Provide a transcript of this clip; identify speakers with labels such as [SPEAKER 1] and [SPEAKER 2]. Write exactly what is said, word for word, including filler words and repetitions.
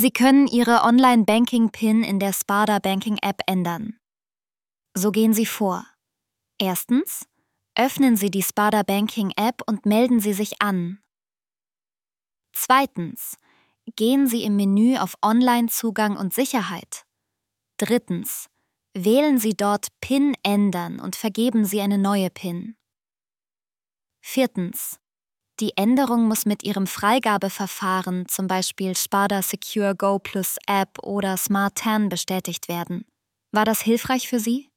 [SPEAKER 1] Sie können Ihre Online-Banking-PIN in der Sparda Banking-App ändern. So gehen Sie vor. Erstens, öffnen Sie die Sparda Banking-App und melden Sie sich an. Zweitens, gehen Sie im Menü auf Online-Zugang und Sicherheit. Drittens, wählen Sie dort PIN ändern und vergeben Sie eine neue PIN. Viertens, die Änderung muss mit Ihrem Freigabeverfahren, zum Beispiel Sparda Secure Go Plus App oder Smart zehn, bestätigt werden. War das hilfreich für Sie?